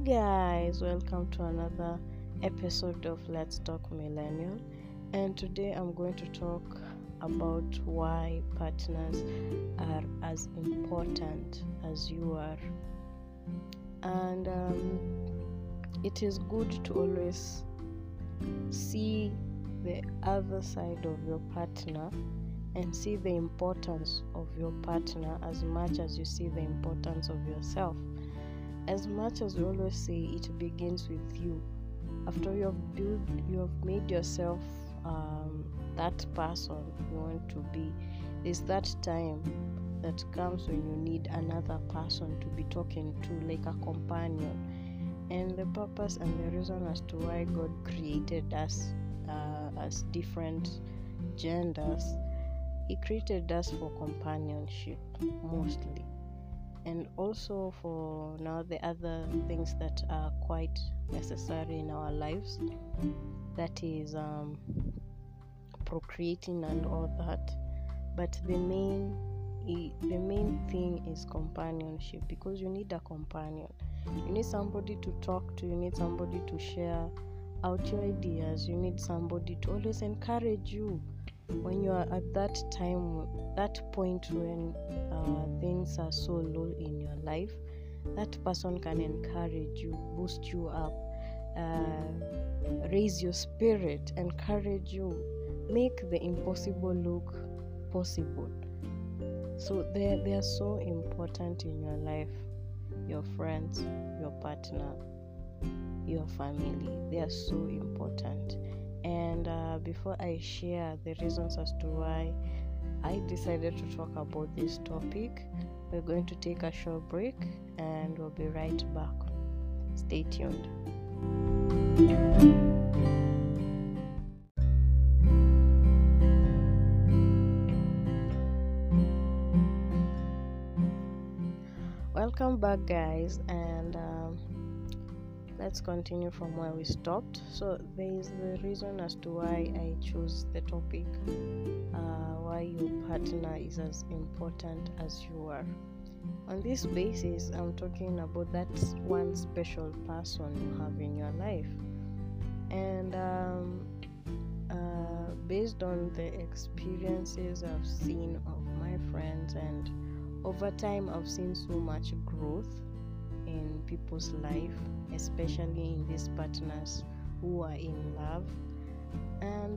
Guys, welcome to another episode of Let's Talk Millennial. And today I'm going to talk about why partners are as important as you are. And it is good to always see the other side of your partner and see the importance of your partner as much as you see the importance of yourself. As much as we always say, it begins with you. After you have made yourself that person you want to be. There's that time that comes when you need another person to be talking to, like a companion. And the purpose and the reason as to why God created us as different genders, He created us for companionship mostly. And also for now the other things that are quite necessary in our lives, that is procreating and all that. But the main thing is companionship, because you need a companion. You need somebody to talk to, you need somebody to share out your ideas, you need somebody to always encourage you when you are at that time, that point when things are so low in your life. That person can encourage you, boost you up, raise your spirit, encourage you, make the impossible look possible. So they are so important in your life. Your friends, your partner, your family, they are so important. And before I share the reasons as to why I decided to talk about this topic, we're going to take a short break and we'll be right back. Stay tuned. Welcome back, guys, and let's continue from where we stopped. So there is the reason as to why I chose the topic, why your partner is as important as you are. On this basis, I'm talking about that one special person you have in your life. And based on the experiences I've seen of my friends, and over time I've seen so much growth in people's life, especially in these partners who are in love. And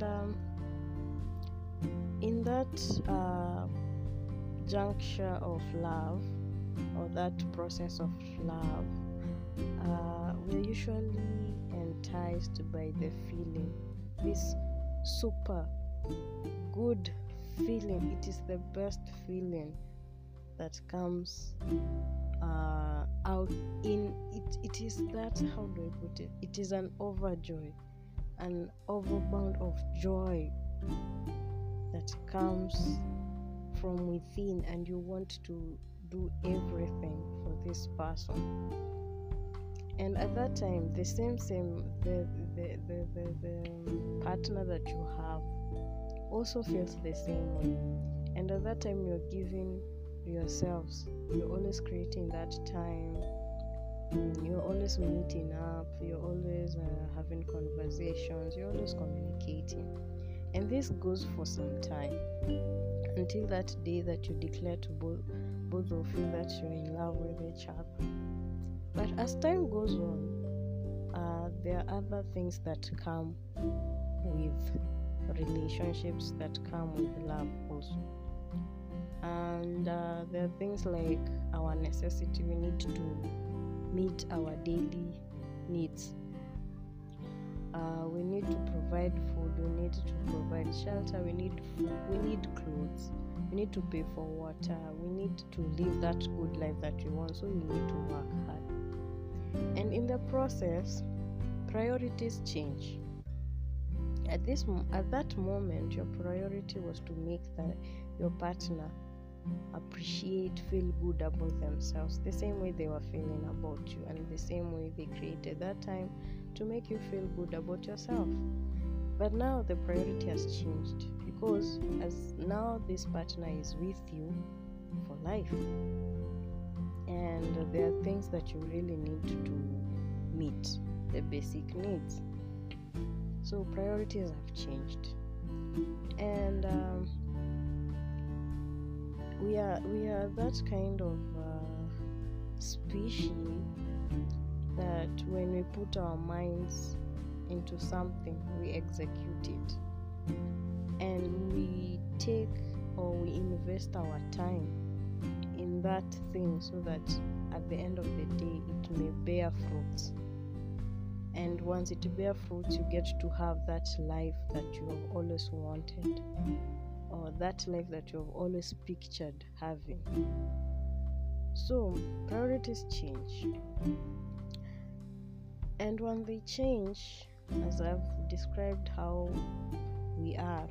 in that juncture of love, or that process of love, we're usually enticed by the feeling, this super good feeling. It is the best feeling that comes out in it. It is that, how do I put it? It is an overjoy, an overbound of joy that comes from within, and you want to do everything for this person. And at that time, the partner that you have also feels the same way. And at that time, you're giving yourselves, you're always creating that time, you're always meeting up, you're always having conversations, you're always communicating. And this goes for some time, until that day that you declare to both of you that you're in love with each other. But as time goes on, there are other things that come with relationships, that come with love also. And there are things like our necessity. We need to meet our daily needs. We need to provide food, we need to provide shelter, we need food, we need clothes, we need to pay for water, we need to live that good life that we want, so we need to work hard. And in the process, priorities change. At that moment, your priority was to make your partner appreciate, feel good about themselves, the same way they were feeling about you, and the same way they created that time to make you feel good about yourself. But now the priority has changed, because as now this partner is with you for life, and there are things that you really need to do meet the basic needs. So priorities have changed, and we are that kind of species that when we put our minds into something, we execute it, and we take or we invest our time in that thing so that at the end of the day it may bear fruits. And once it bears fruits, you get to have that life that you have always wanted, or that life that you have always pictured having. So priorities change, and when they change, as I've described how we are,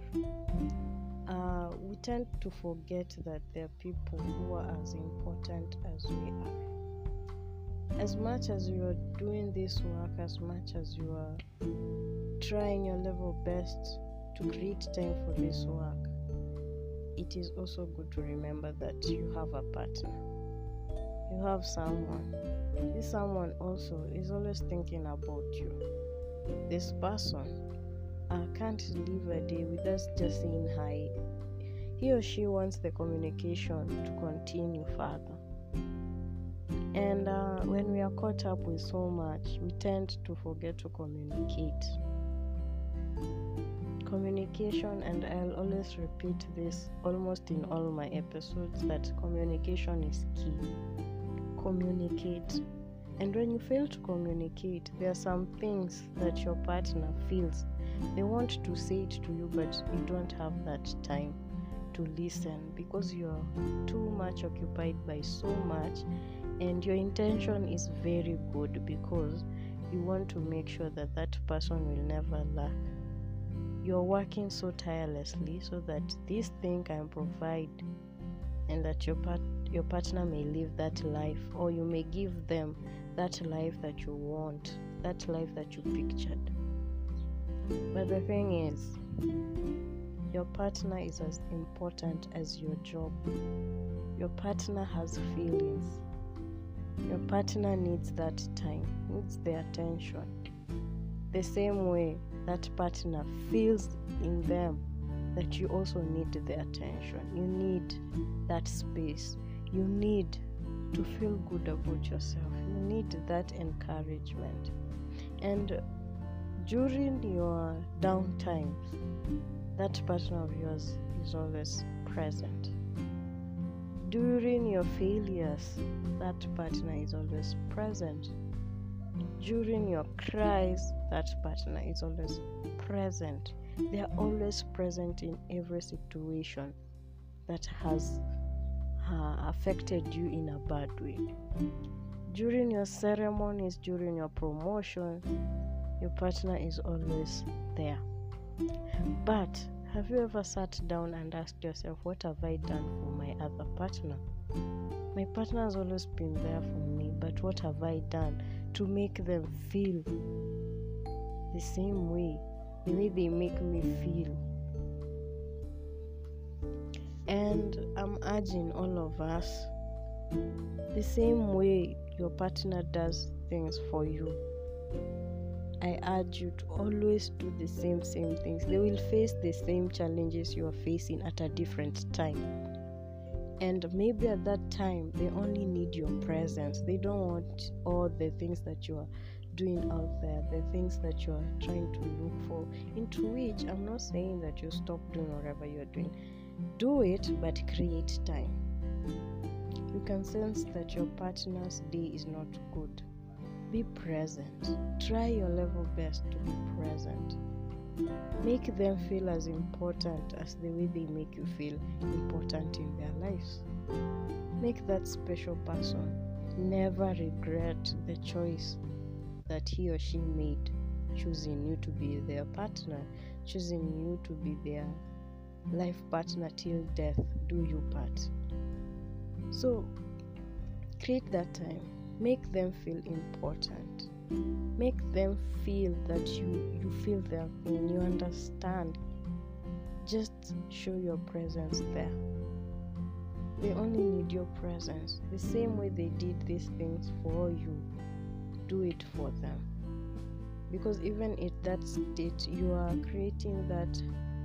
we tend to forget that there are people who are as important as we are. As much as you are doing this work, as much as you are trying your level best to create time for this work, it is also good to remember that you have a partner. You have someone. This someone also is always thinking about you. This person can't live a day with us just saying hi. He or she wants the communication to continue further. And when we are caught up with so much, we tend to forget to communicate. Communication, and I'll always repeat this almost in all my episodes, that communication is key. Communicate. And when you fail to communicate, there are some things that your partner feels. They want to say it to you, but you don't have that time to listen because you're too much occupied by so much. And your intention is very good because you want to make sure that that person will never lack. You're working so tirelessly so that this thing can provide, and that your partner may live that life, or you may give them that life that you want, that life that you pictured. But the thing is, your partner is as important as your job. Your partner has feelings. Your partner needs that time, needs the attention. The same way that partner feels in them that you also need the attention. You need that space. You need to feel good about yourself. You need that encouragement. And during your downtimes, that partner of yours is always present. During your failures, that partner is always present. During your cries, that partner is always present. They are always present in every situation that has affected you in a bad way. During your ceremonies, during your promotion, your partner is always there. But have you ever sat down and asked yourself, what have I done for my other partner? My partner has always been there for me, but what have I done to make them feel the same way, the way they make me feel? And I'm urging all of us, the same way your partner does things for you, I urge you to always do the same things. They will face the same challenges you are facing at a different time. And maybe at that time, they only need your presence. They don't want all the things that you are doing out there, the things that you are trying to look for, into which I'm not saying that you stop doing whatever you're doing. Do it, but create time. You can sense that your partner's day is not good. Be present. Try your level best to be present. Make them feel as important as the way they make you feel important in their lives. Make that special person never regret the choice that he or she made, choosing you to be their partner, choosing you to be their life partner till death do you part. So create that time. Make them feel important. Make them feel that you feel their pain, you understand. Just show your presence there. They only need your presence. The same way they did these things for you, do it for them. Because even at that state, you are creating that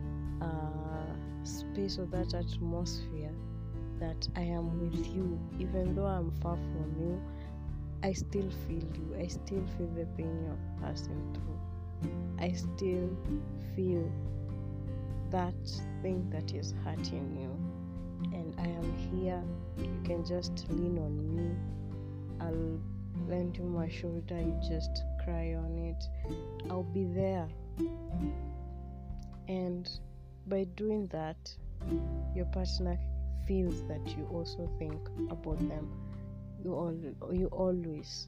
space or that atmosphere that I am with you. Even though I'm far from you, I still feel you. I still feel the pain you're passing through. I still feel that thing that is hurting you. And I am here. You can just lean on me. I'll lend you my shoulder. You just cry on it. I'll be there. And by doing that, your partner feels that you also think about them. You always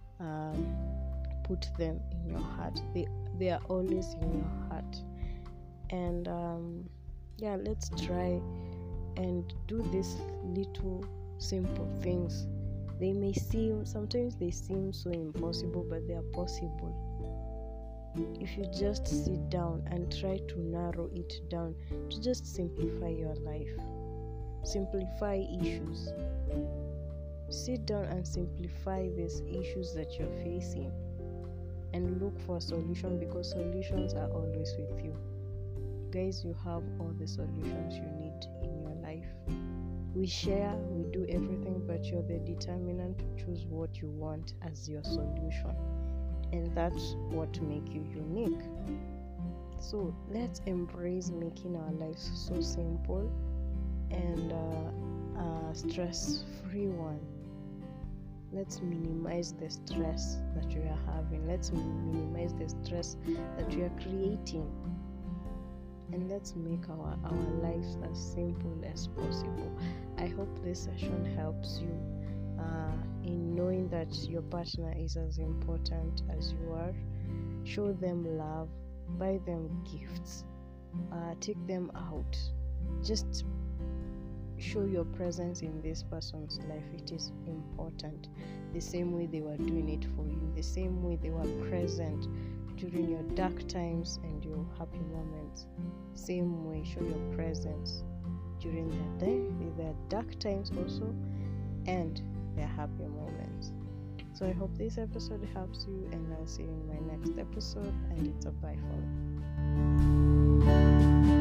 put them in your heart. They are always in your heart. And let's try and do these little simple things. Sometimes they seem so impossible, but they are possible. If you just sit down and try to narrow it down to just simplify your life, simplify issues. Sit down and simplify these issues that you're facing and look for a solution, because solutions are always with you. Guys, you have all the solutions you need in your life. We share, we do everything, but you're the determinant to choose what you want as your solution. And that's what makes you unique. So let's embrace making our lives so simple and a stress-free one. Let's minimize the stress that we are having. Let's minimize the stress that we are creating. And let's make our lives as simple as possible. I hope this session helps you in knowing that your partner is as important as you are. Show them love, buy them gifts, take them out. Just show your presence in this person's life. It is important. The same way they were doing it for you, the same way they were present during your dark times and your happy moments. Same way, show your presence during their dark times also and their happy moments. So I hope this episode helps you, and I'll see you in my next episode, and it's a bye for now.